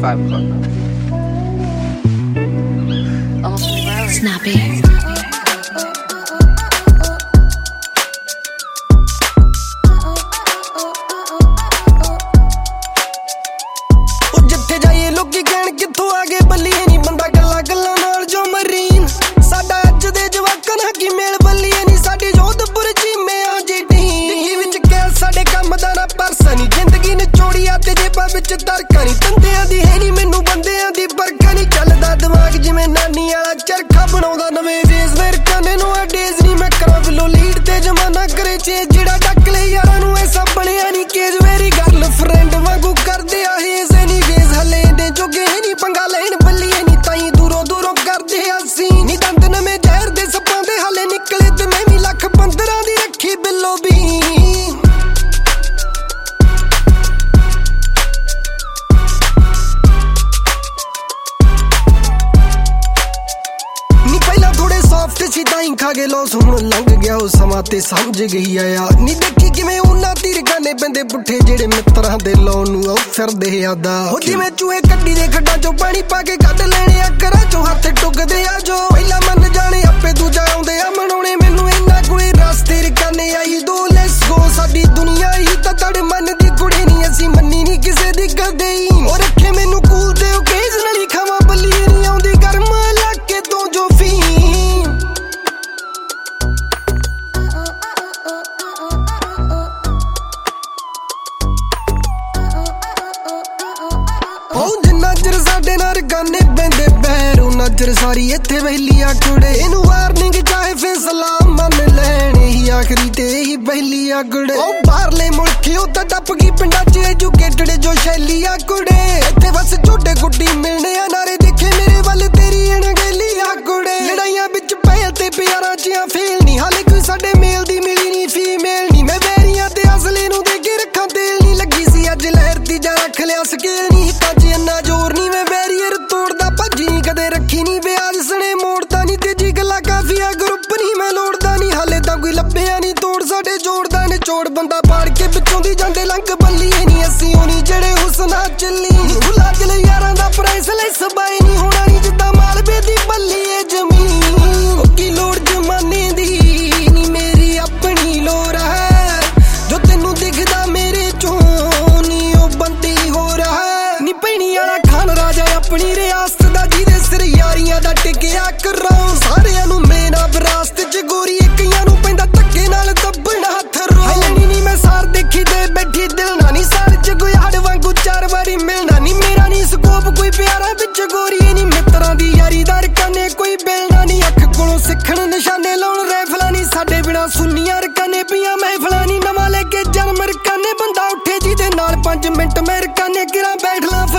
5 o'clock. Snappy. ਜਿੱਥੇ ਜਾਈਏ ਲੋਕੀ ਕਹਿਣ ਕਿੱਥੋਂ ਆ ਗਏ ਬੱਲੀਏ ਨੀ ਬੰਦਾ ਗੱਲਾਂ ਗੱਲਾਂ ਨਾਲ ਜੋ ਮਰੀਨ ਸਾਡਾ ਅੱਜ ਦੇ ਜਵਾਕਾਂ ਨਾਲ ਕੀ ਮੇਲ ਬੱਲੀਏ ਨੀ ਸਾਡੀ ਜੋਧਪੁਰ ਚੀਮਿਆਂ ਜੀ ਟੀਮ ਵਿੱਚ ਕਹਿ ਸਾਡੇ ਕੰਮ ਦਾ ਨਾ ਪਰਸਾ ਨੀ ਜ਼ਿੰਦਗੀ ਨਿਚੋੜੀਆਂ ਤੇ ਜੇਬਾਂ ਵਿੱਚ ਤਰਕਾ ਨੀ ਤੰਦਿਆਂ ਦੀ ਹੈ ਨੀ ਮੈਨੂੰ ਬੰਦਿਆਂ ਦੀ ਬਰਕਾ ਨੀ ਚੱਲਦਾ ਦਿਮਾਗ ਜਿਵੇਂ ਨਾਨੀ ਵਾਲਾ ਚਰਖਾ ਬਣਾਉਂਦਾ ਨਵੇਂ ਵੇਸ ਮੇਰੇ ਕੰਨੇ ਨੂੰ ਅਡੇਜ਼ ਨੀ ਮੈਂ ਕਰਾਂ ਬਿਲੋ ਲੀਡ ਤੇ ਜਮਾਨਾ ਕਰੇ ਚੇਜ ਜਿਹੜਾ ਡੱਕ ਲੈ ਯਾਰਾਂ ਨੂੰ ਐਸਾ ਬਣਿਆ ਨੀ ਕੇਜ ਮੇਰੀ ਗਰਲ ਫਰੈਂਡ ਵਾਂਗੂ ਕਰਦੇ ਆ ਹੇਜ਼ ਨੀ ਵੇਜ਼ ਹਲੇ ਦੇ ਜੋਗੇ ਨੀ ਪੰਗਾ ਲੈਣ ਬੱਲੀਏ ਨੀ ਤਾਈ ਦੂਰੋਂ ਦੂਰੋਂ ਕਰਦੇ ਅਸੀਂ ਨੀ ਦੰਦ ਨਵੇਂ ਜ਼ਹਿਰ ਦੇ ਸੱਪਾਂ ਦੇ ਹਲੇ ਨਿਕਲੇ ਤੇ ਮੈਂ ਵੀ ਲੱਖ 15 ਦੀ ਰੱਖੀ ਬਿੱਲੋ ਵੀ ਸੀ ਤਾਈ ਖਾ ਗਏ ਲੋਸ ਹੁਣ ਲੰਘ ਗਿਆ ਉਹ ਸਮਾਂ ਤੇ ਸਮਝ ਗਈ ਆ ਨੀ ਦੇਖੀ ਕਿਵੇਂ ਉਹਨਾਂ ਤੀਰ ਗਾਨੇ ਪੈਂਦੇ ਪੁੱਠੇ ਜਿਹੜੇ ਮਿੱਤਰਾਂ ਦੇ ਲੋਨ ਨੂੰ ਉਹ ਫਿਰਦੇ ਆਦਾ ਹੋ ਜਿਵੇਂ ਚੂਹੇ ਕੱਢੀ ਦੇ ਖੱਡਾਂ ਚੋਂ ਪਾਣੀ ਪਾ ਕੇ ਕੱਢ ਲੈਣੇ ਆ ਘਰਾਂ ਚੋਂ ਹੱਥ ਟੁੱਕਦੇ ਆ ਜੋ ਪਹਿਲਾਂ ਮੰਨ ਜਾਣੇ ਆਪੇ ਦੂਜਾ ਆਉਂਦੇ ਆ ਮਨਾਉਣੇ ਮੈਨੂੰ ਇੰਨਾ ਕੋਈ ਰਸਤੇ ਰਕਾਨੇ ਆਈ ਦੋ ਲੈਟਸ ਗੋ ਸਾਡੀ ਦੁਨੀਆ ਹੀ ਤਾਂ ਤੜ ਮਨ ਦੀ ਕੁੜੀ ਨਹੀਂ ਅਸੀਂ ਮੰਨੀ ਨਹੀਂ ਕਿਸੇ ਦੀ ਕਦੇ ਹੀ ਉਹ ਰੱਖੇ ਮੈਨੂੰ ਕੂਲ ਤੇ ਓਕੇਜ਼ਨਲੀ ਖਾਵਾਂ ਬੱਲੀਏ ਨਹੀਂ ਆਉਂਦੀ ਗਰਮ ਇਲਾਕੇ ਤੋਂ ਜੋ ਫੀ ਨਜ਼ਰ ਸਾਡੇ ਨਾਲ ਗਾਨੇ ਪੈਂਦੇ ਬਹਿਰ ਉਹ ਨਜ਼ਰ ਸਾਰੀ ਇੱਥੇ ਵਹਿਲੀਆਂ ਕੁੜੇ ਇਹਨੂੰ ਵਾਰਨਿੰਗ ਚਾਹੇ ਫੈਸਲਾ ਮੰਨ ਲੈਣ ਇਹੀ ਆਖਰੀ ਤੇ ਇਹੀ ਪਹਿਲੀ ਆ ਕੁੜੇ ਉਹ ਬਾਹਰਲੇ ਮੁਲਕੀ ਉਹ ਤਾਂ ਟੱਪ ਗਈ ਪਿੰਡਾਂ 'ਚ ਐਜੂਕੇਟਡ ਜੋ ਸ਼ੈਲੀ ਆ ਕੁੜੇ ਇੱਥੇ ਬਸ ਝੋਟੇ ਗੁੱਡੀ ਮਿਲਣੇ ਆ ਨਾਰੇ ਦੇਖੇ ਮੇਰੇ ਵੱਲ ਤੇਰੀ ਅਣਗਹਿਲੀ ਆ ਕੁੜੇ ਲੜਾਈਆਂ ਵਿੱਚ ਪਹਿਲ ਤੇ ਪਿਆਰਾਂ 'ਚ ਆ ਫੇਲ ਨਹੀਂ ਹਾਲੇ ਕੋਈ ਸਾਡੇ ਮੇਲ ਦੀ ਮਿਲੀ ਨਹੀਂ ਫੀਮੇਲ ਨਹੀਂ ਮੈਂ ਵੈਰੀਆਂ ਤੇ ਅਸਲੇ ਨੂੰ ਦੇ ਕੇ ਰੱਖਾਂ ਤੇਲ ਨਹੀਂ ਲੱਗੀ ਸੀ ਅੱਜ ਲਹਿਰ ਦੀ ਜਾਂ ਰੱਖ ਲਿਆ ਸਕੇਲ ਨਹੀਂ ਤਾਜੀ ਇੰਨਾ ਜ਼ੋਰ ਨਹੀਂ ਮੈਂ ਬੈਰੀਅਰ ਤੋੜਦਾ ਭੱਜੀ ਨਹੀਂ ਕਦੇ ਰੱਖੀ ਨਹੀਂ ਵਿਆਜ ਸਣੇ ਮੋੜਦਾ ਨਹੀਂ ਤੇਜੀ ਗੱਲਾਂ ਕਾਫੀਆ ਗਰੁੱਪ ਨਹੀਂ ਮੈਂ ਲੋੜਦਾ ਨਹੀਂ ਹਾਲੇ ਤਾਂ ਕੋਈ ਲੱਭਿਆ ਨਹੀਂ ਤੋੜ ਸਾਡੇ ਜੋੜਦਾ ਨਿਚੋੜ ਬੰਦਾ ਪਾੜ ਕੇ ਵਿੱਚੋਂ ਦੀ ਜਾਂਦੇ ਲੰਘ ਬੱਲੀਏ ਨਹੀਂ ਅਸੀਂ ਉਹ ਨਹੀਂ ਜਿਹੜੇ ਹੁਸਨਾ ਚੱਲੀ ਭੁਲਾ ਦਿਲ ਯਾਰਾਂ ਦਾ ਪ੍ਰਾਈਸ ਲੈ ਸਬਾਈ ਨਹੀਂ ਹੋਣਾ ਨਹੀਂ ਜਿੱਦਾਂ ਮਾਲਵੇ ਦੀ ਬੱਲੀਏ ਜ਼ਮੀਨ ਉਹ ਕੀ ਲੋੜ ਜਮਾਨੇ ਦੀ ਨਹੀਂ ਮੇਰੀ ਆਪਣੀ ਲੋੜ ਹੈ ਜੋ ਤੈਨੂੰ ਦਿਖਦਾ ਮੇਰੇ ਚੋਂ ਨਹੀਂ ਉਹ ਬੰਦੀ ਹੋ ਰਹਾ ਨੀ ਪੈਣੀ ਵਾਲਾ ਖਾਨ ਰਾਜਾ ਆਪਣੀ ਰਿਆਸਤ ਦਾ ਜਿਹਦੇ ਸਿਰ ਯਾਰੀਆਂ ਦਾ ਟਿਕਿਆ ਕਰਾਂ ਸਾਰਿਆਂ ਨੂੰ ਮੇਰਾ ਵਿਰਾਸਤ 'ਚ ਗੋਰੀ ਕਈਆਂ ਨੂੰ ਪੈਂਦਾ ਧੱਕੇ ਨਾਲ ਦੱਬਣਾ ਹੱਥ ਰੋ ਲੈਣੀ ਨੀ ਮੈਂ ਸਾਰ ਦੇਖੀ ਤੇ ਬੈਠੀ ਦਿਲ ਨਾ ਨੀ ਸਾਰ 'ਚ ਕੋਈ ਹੜ ਵਾਂਗੂ 4 ਵਾਰੀ ਮਿਲਣਾ ਨੀ ਮੇਰਾ ਨੀ ਸਕੋਪ ਕੋਈ ਪਿਆਰਾ ਵਿੱਚ ਗੋਰੀ ਨੀ ਮਿੱਤਰਾਂ ਦੀ ਯਾਰੀ ਦਾ ਰਕਾਨੇ ਕੋਈ ਬਿਲਣਾ ਨੀ ਅੱਖ ਕੋਲੋਂ ਸਿੱਖਣ ਨਿਸ਼ਾਨੇ ਲਾਉਣ ਰਾਈਫਲਾਂ ਨੀ ਸਾਡੇ ਬਿਨਾ ਸੁੰਨੀਆਂ ਰਕਾਨੇ ਪੀਆਂ ਮਹਿਫਲਾਂ ਨੀ ਨਵਾਂ ਲੈ ਕੇ ਜਨਮ ਰਕਾਨੇ ਬੰਦਾ ਉੱਠੇ ਜਿਹਦੇ ਨਾਲ 5 ਮਿੰਟ ਮੈਂ ਰਕਾਨੇ ਕਿਰਾਂ ਬੈਠ ਲਾਂ